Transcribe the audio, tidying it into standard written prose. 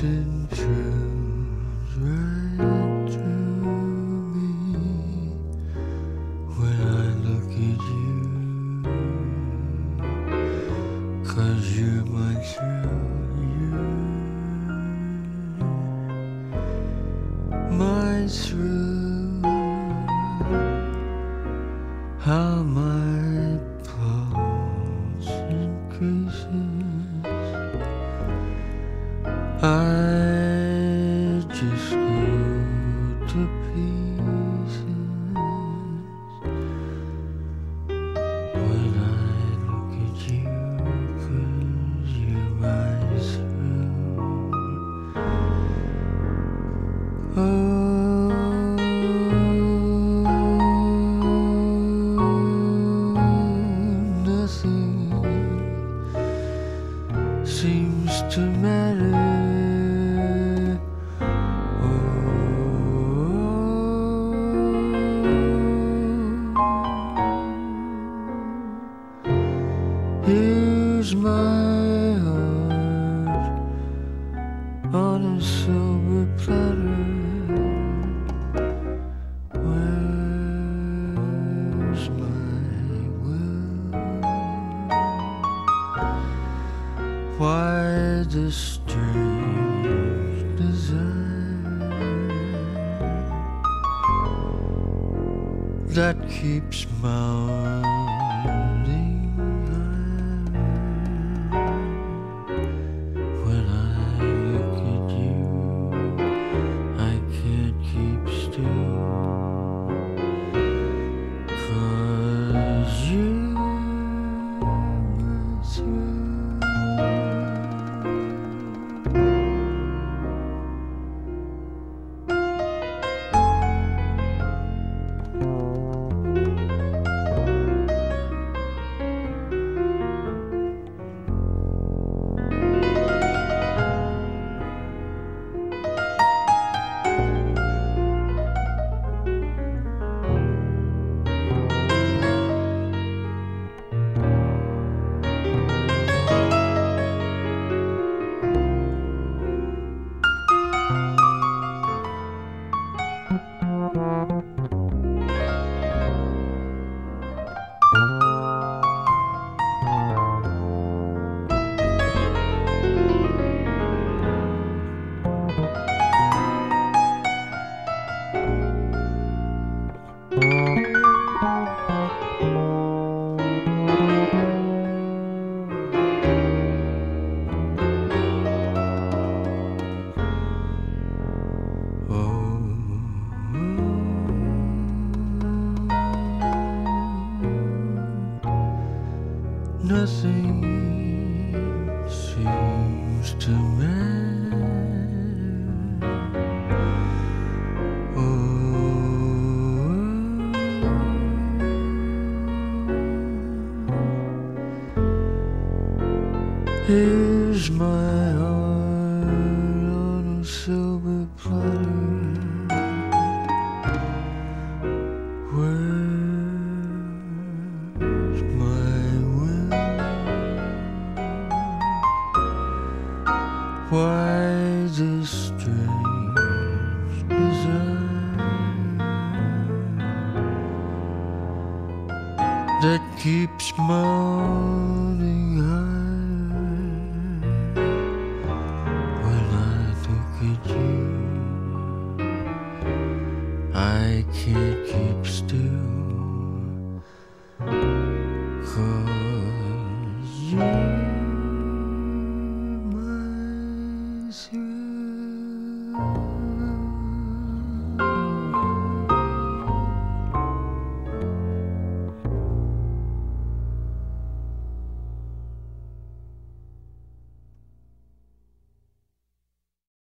Listen thrills right through me when I look at you, 'cause you're my thrill, you're my thrill. How my pulse increases, I just go to pieces when I look at you, 'cause you're my thrill. Nothing seems to matter. Here's my heart on a silver platter. Where's my will? Why this strange desire that keeps mounting? When I look at you, I can't keep still, 'cause you're my thrill. Nothing seems to matter. Here's my heart on a silver platter. Where's my will? Why this strange desire that keeps mounting high? When I look at you, I can't keep still.